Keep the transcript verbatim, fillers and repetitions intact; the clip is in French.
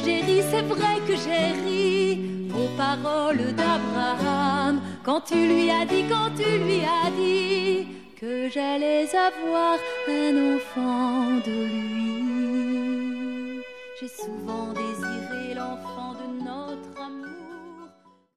j'ai ri, c'est vrai que j'ai ri aux paroles d'Abraham. Quand tu lui as dit, quand tu lui as dit que j'allais avoir un enfant de lui. J'ai souvent désiré l'enfant de notre amour.